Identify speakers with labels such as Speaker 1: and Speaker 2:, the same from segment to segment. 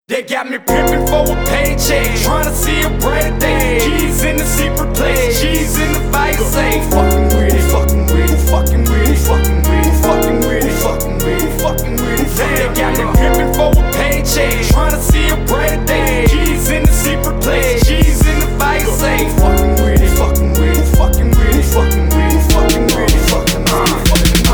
Speaker 1: They got me pimping for a paycheck, trying to see a brighter day. Keys in the secret place, G's in the fire safe. Fucking with it, fucking with it, fucking with it, fucking with it, fucking with it, fucking with it, fucking with it. They got me pimping for a paycheck, trying to see a brighter day. Keys in the secret place, G's in the fire safe. Fucking with it, fucking with it, fucking with it, fucking with it, fucking with it, fucking with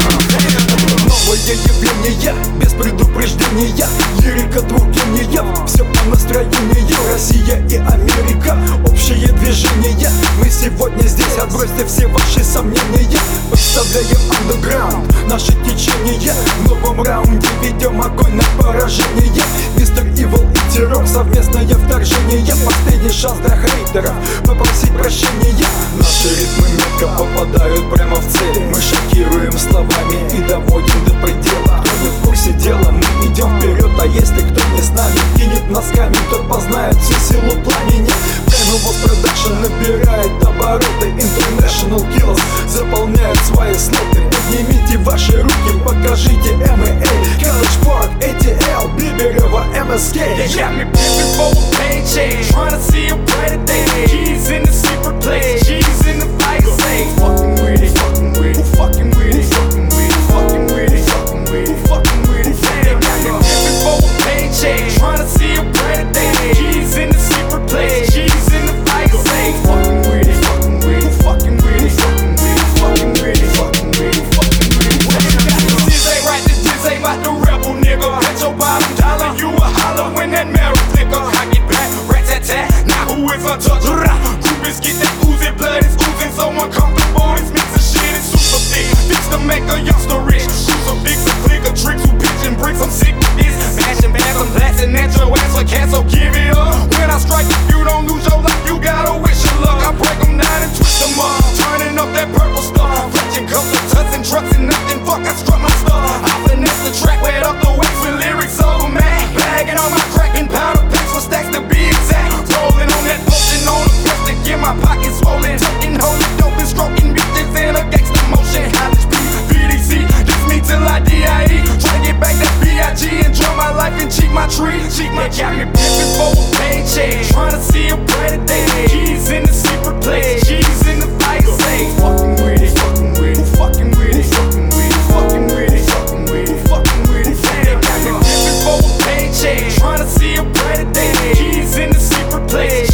Speaker 1: it.
Speaker 2: Новое явление, без предупреждения. Лирика двух гениев, все по настроению. Россия и Америка, общее движение. Мы сегодня здесь, отбросьте все ваши сомнения. Подставляем андеграунд, наше течение. В новом раунде ведем огонь на поражение. Мистер Ивол и Террор, совместное вторжение. Последний шанс для хейтеров попросить прощения. Наши ритмы метко попадают прямо в цель. Мы шокируем словами и доводим до предела. Кто не в курсе дела, мы идем вперед. А если кто не с нами, кинет носками, тот познает всю силу пламени. Prime Voz Production набирает обороты. International Killers заполняют свои слоты. Поднимите ваши руки, покажите M&A, College Park, ATL, Биберева, MSK.
Speaker 1: They got me pimping for a paycheck, trying to see a brighter day. Keys in the secret place, G's in the fire safe. Fucking with it, fucking with it, fucking with it, fucking with it, fucking with it, fucking with it, fucking with it. They got me pimping for a paycheck, trying to see a brighter day. Keys in the secret place, G's in the fire safe. Fucking with it, fucking with it, fucking with it, fucking with it, fucking with it, fucking with it, fucking with it. This ain't right, this ain't about the rebel nigga. At your bottom dollar, you a holler when that marrow flicker. I get back, rat-tat-tat, now who is untouchable? Groupies get that oozy, blood is oozing, so uncomfortable. This mix of shit is super thick, fix to make a youngster rich. Crucifix, a click of tricks, who pitching bricks, I'm sick of this. Smashing bags, I'm blasting at your ass for cat, so give it up. When I strike, if you don't lose your life, you gotta wish your luck. I break them down and twist them up, turning up that purple stuff. Clutching cups of tuts and trucks and nothing, fuck, I struck my stuff. I finesse the track, wet up the wax with lyrics over mad. Bagging on my crack and powder packs for stacks to be exact. Rolling on that potion on the press to get my pockets swollen. Tucking, holding dope and stroking bitches in a gangsta motion. College P, BDC, diss me till I DIE. Try to get back that B.I.G. enjoy my life and cheat my tree. Cheat my got me pimping for a paycheck, trying to see a brighter day. Keys in the secret place, G's in the fire safe. Fucking with it, fucking with it, fucking with it, fucking with it, fucking with it, fucking with it, fucking with it. They got me pimping for a paycheck, trying to see a brighter day. Keys in the secret place.